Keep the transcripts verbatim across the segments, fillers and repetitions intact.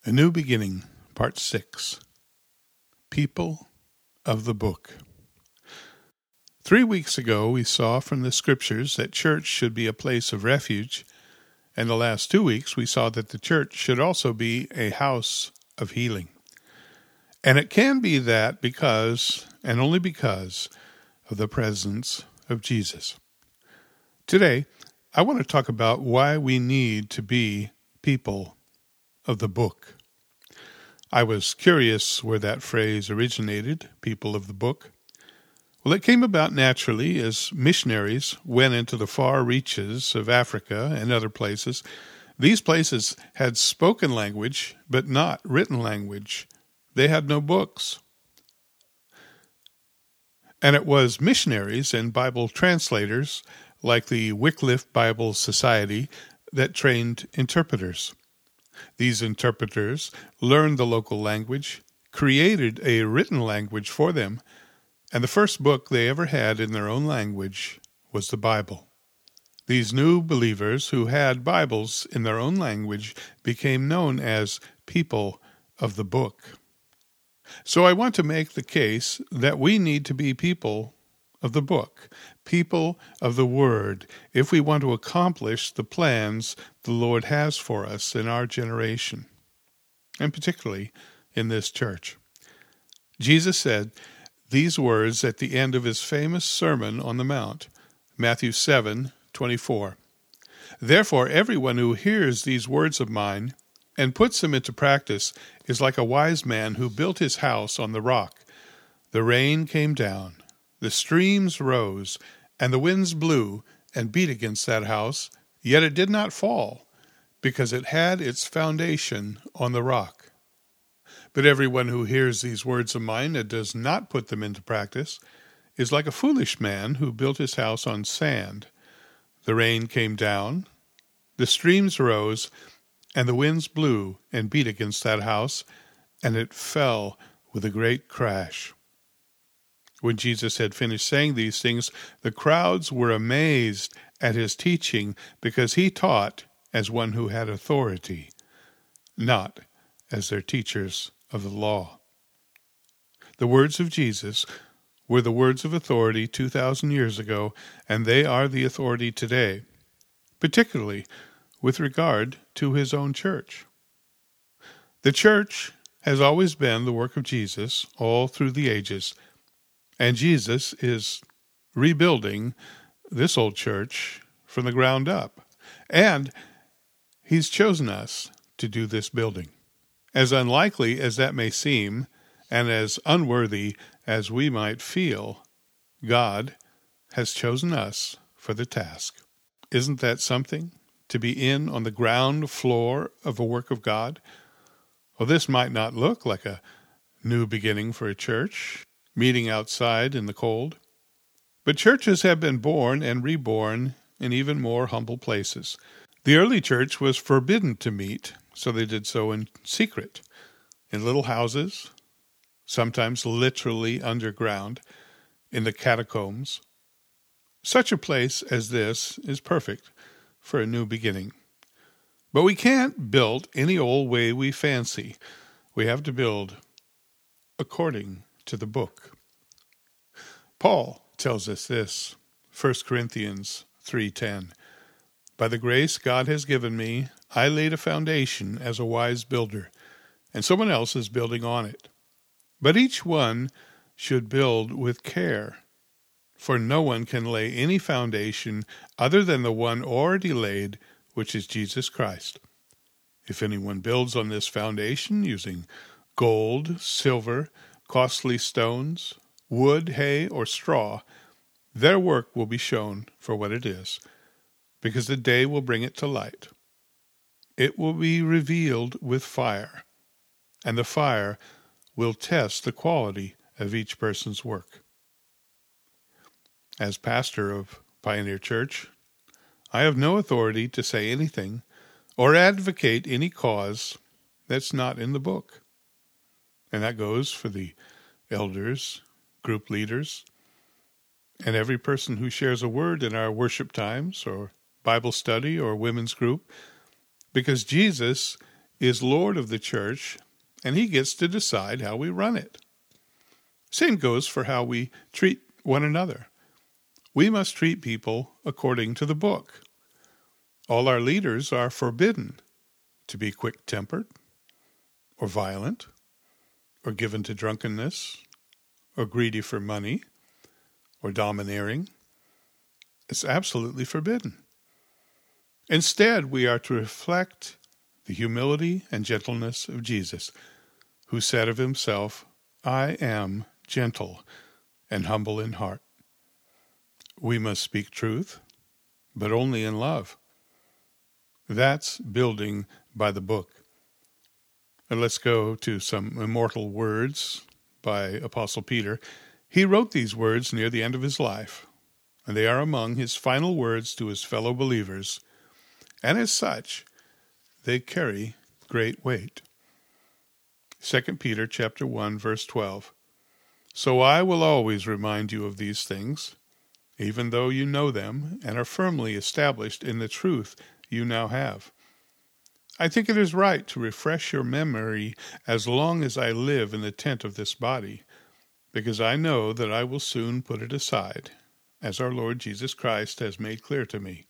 A New Beginning, Part six. People of the Book. Three weeks ago we saw from the Scriptures that church should be a place of refuge, and the last two weeks we saw that the church should also be a house of healing. And it can be that because, and only because, of the presence of Jesus. Today, I want to talk about why we need to be people of the book. I was curious where that phrase originated, people of the book. Well, it came about naturally as missionaries went into the far reaches of Africa and other places. These places had spoken language, but not written language. They had no books. And it was missionaries and Bible translators, like the Wycliffe Bible Society, that trained interpreters. These interpreters learned the local language, created a written language for them, and the first book they ever had in their own language was the Bible. These new believers who had Bibles in their own language became known as people of the book. So I want to make the case that we need to be people of the book, people of the Word, if we want to accomplish the plans the Lord has for us in our generation, and particularly in this church. Jesus said these words at the end of his famous Sermon on the Mount, Matthew seven twenty-four. Therefore, everyone who hears these words of mine and puts them into practice is like a wise man who built his house on the rock. The rain came down, the streams rose, and the winds blew and beat against that house, yet it did not fall, because it had its foundation on the rock. But everyone who hears these words of mine and does not put them into practice is like a foolish man who built his house on sand. The rain came down, the streams rose, and the winds blew and beat against that house, and it fell with a great crash. When Jesus had finished saying these things, the crowds were amazed at his teaching, because he taught as one who had authority, not as their teachers of the law. The words of Jesus were the words of authority two thousand years ago, and they are the authority today, particularly with regard to his own church. The church has always been the work of Jesus all through the ages, and Jesus is rebuilding this old church from the ground up. And he's chosen us to do this building. As unlikely as that may seem, and as unworthy as we might feel, God has chosen us for the task. Isn't that something? To be in on the ground floor of a work of God? Well, this might not look like a new beginning for a church, meeting outside in the cold. But churches have been born and reborn in even more humble places. The early church was forbidden to meet, so they did so in secret, in little houses, sometimes literally underground, in the catacombs. Such a place as this is perfect for a new beginning. But we can't build any old way we fancy. We have to build according to the book. Paul tells us this, First Corinthians three ten. By the grace God has given me, I laid a foundation as a wise builder, and someone else is building on it. But each one should build with care, for no one can lay any foundation other than the one already laid, which is Jesus Christ. If anyone builds on this foundation using gold, silver, costly stones, wood, hay, or straw, their work will be shown for what it is, because the day will bring it to light. It will be revealed with fire, and the fire will test the quality of each person's work. As pastor of Pioneer Church, I have no authority to say anything or advocate any cause that's not in the book. And that goes for the elders, group leaders, and every person who shares a word in our worship times or Bible study or women's group, because Jesus is Lord of the church, and he gets to decide how we run it. Same goes for how we treat one another. We must treat people according to the book. All our leaders are forbidden to be quick-tempered, or violent, or given to drunkenness, or greedy for money, or domineering. It's absolutely forbidden. Instead, we are to reflect the humility and gentleness of Jesus, who said of himself, "I am gentle and humble in heart." We must speak truth, but only in love. That's building by the book. And let's go to some immortal words by Apostle Peter. He wrote these words near the end of his life, and they are among his final words to his fellow believers, and as such, they carry great weight. Second Peter chapter one, verse twelve. So I will always remind you of these things, even though you know them and are firmly established in the truth you now have. I think it is right to refresh your memory as long as I live in the tent of this body, because I know that I will soon put it aside, as our Lord Jesus Christ has made clear to me.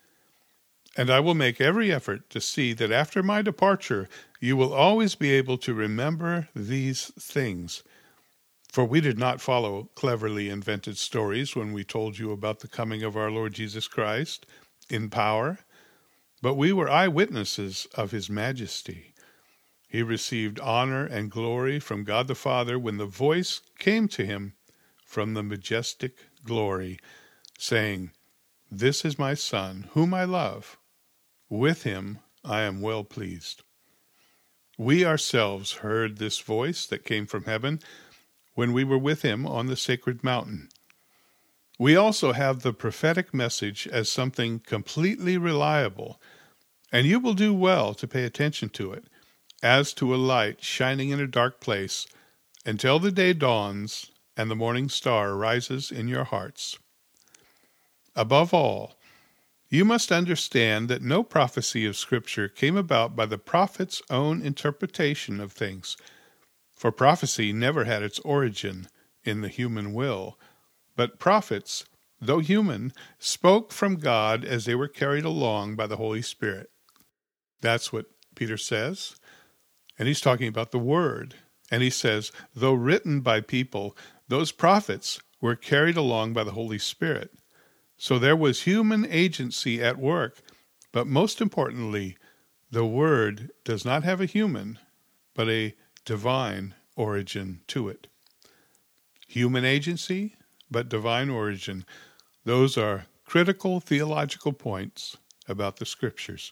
And I will make every effort to see that after my departure you will always be able to remember these things. For we did not follow cleverly invented stories when we told you about the coming of our Lord Jesus Christ in power, but we were eyewitnesses of his majesty. He received honor and glory from God the Father when the voice came to him from the majestic glory, saying, "This is my Son, whom I love. With him I am well pleased." We ourselves heard this voice that came from heaven when we were with him on the sacred mountain. We also have the prophetic message as something completely reliable, and you will do well to pay attention to it, as to a light shining in a dark place, until the day dawns and the morning star rises in your hearts. Above all, you must understand that no prophecy of Scripture came about by the prophet's own interpretation of things, for prophecy never had its origin in the human will, but prophets, though human, spoke from God as they were carried along by the Holy Spirit. That's what Peter says, and he's talking about the Word, and he says, though written by people, those prophets were carried along by the Holy Spirit. So there was human agency at work, but most importantly, the Word does not have a human, but a divine origin to it. Human agency, but divine origin. Those are critical theological points about the Scriptures.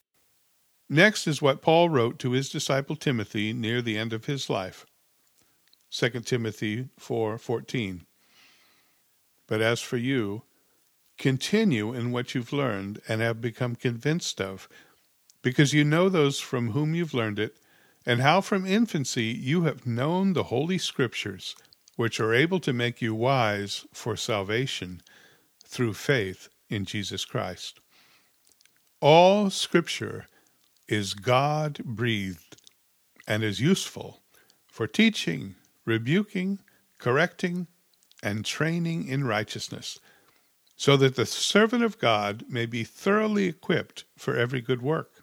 Next is what Paul wrote to his disciple Timothy near the end of his life. Second Timothy four fourteen. But as for you, continue in what you've learned and have become convinced of, because you know those from whom you've learned it, and how from infancy you have known the Holy Scriptures, which are able to make you wise for salvation through faith in Jesus Christ. All Scripture is God-breathed and is useful for teaching, rebuking, correcting, and training in righteousness, so that the servant of God may be thoroughly equipped for every good work.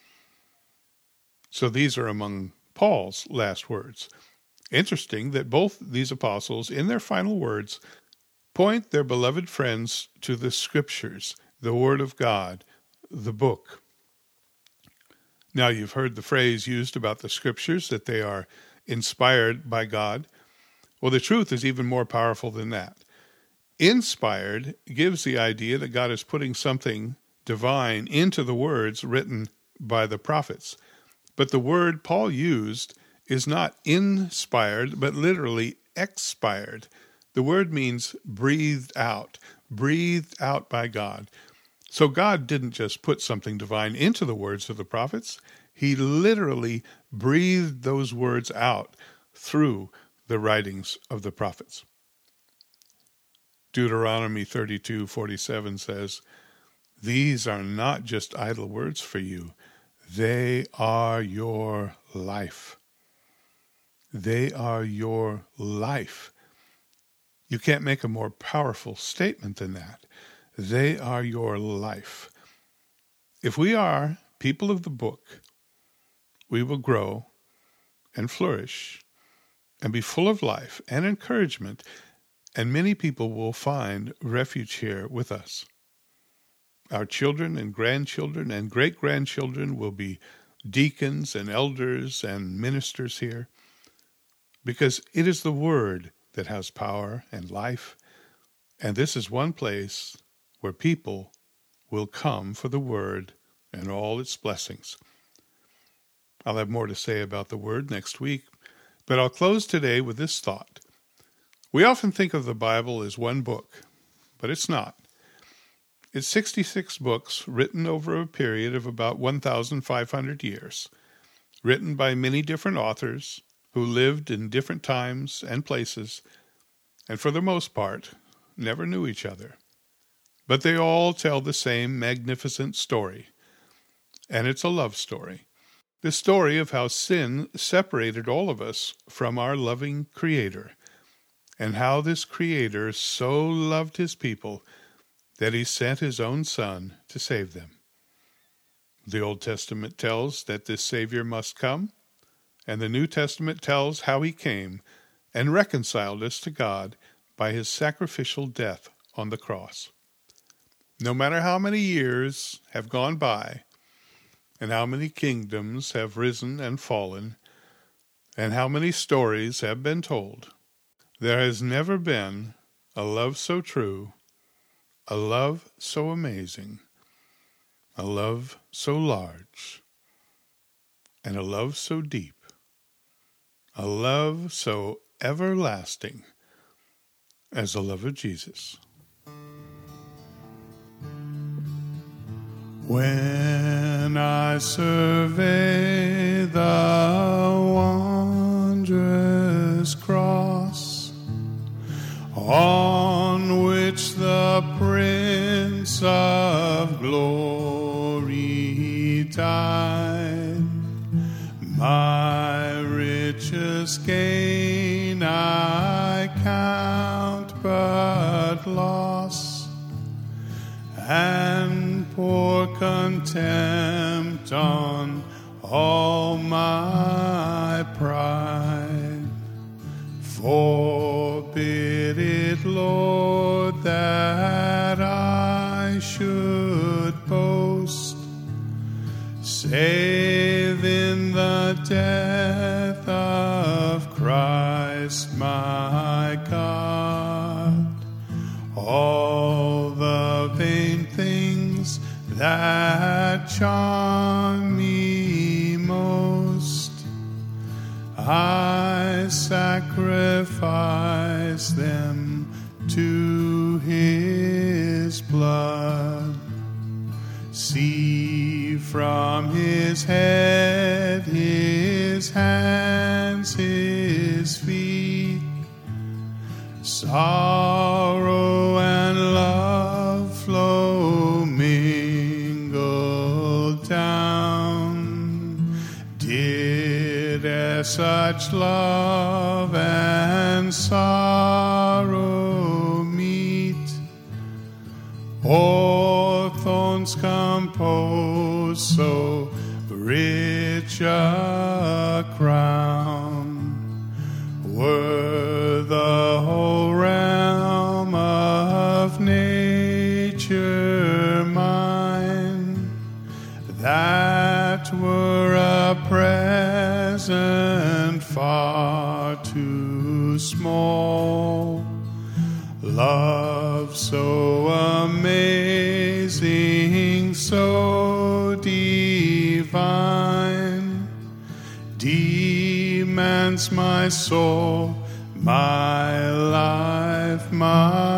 So these are among Paul's last words. Interesting that both these apostles, in their final words, point their beloved friends to the Scriptures, the Word of God, the book. Now you've heard the phrase used about the Scriptures, that they are inspired by God. Well, the truth is even more powerful than that. Inspired gives the idea that God is putting something divine into the words written by the prophets. But the word Paul used is not inspired, but literally expired. The word means breathed out, breathed out by God. So God didn't just put something divine into the words of the prophets. He literally breathed those words out through the writings of the prophets. Deuteronomy thirty-two forty-seven says, "These are not just idle words for you. They are your life. They are your life. You can't make a more powerful statement than that. They are your life. If we are people of the book, we will grow and flourish and be full of life and encouragement, and many people will find refuge here with us. Our children and grandchildren and great-grandchildren will be deacons and elders and ministers here, because it is the Word that has power and life, and this is one place where people will come for the Word and all its blessings. I'll have more to say about the Word next week, but I'll close today with this thought. We often think of the Bible as one book, but it's not. It's sixty-six books written over a period of about one thousand five hundred years, written by many different authors who lived in different times and places, and for the most part, never knew each other. But they all tell the same magnificent story, and it's a love story. The story of how sin separated all of us from our loving Creator, and how this Creator so loved His people that He sent His own Son to save them. The Old Testament tells that this Savior must come, and the New Testament tells how He came and reconciled us to God by His sacrificial death on the cross. No matter how many years have gone by, and how many kingdoms have risen and fallen, and how many stories have been told, there has never been a love so true, a love so amazing, a love so large, and a love so deep, a love so everlasting as the love of Jesus. When I survey the wondrous cross on which the Prince of Glory died, my richest gain I count but loss, and pour contempt on all my pride. Forbid it, Lord, that I should boast, save in the death of Christ my God. All the vain things that charm me most, I sacrifice them to His blood. See from His head, His hands, His feet, sorrow and love flow mingled down. Did as such love and sorrow meet, or thorns compose so rich a crown, were the whole realm of nature mine, that were a present far too small. Love so amazing, so divine, demands my soul, my life, my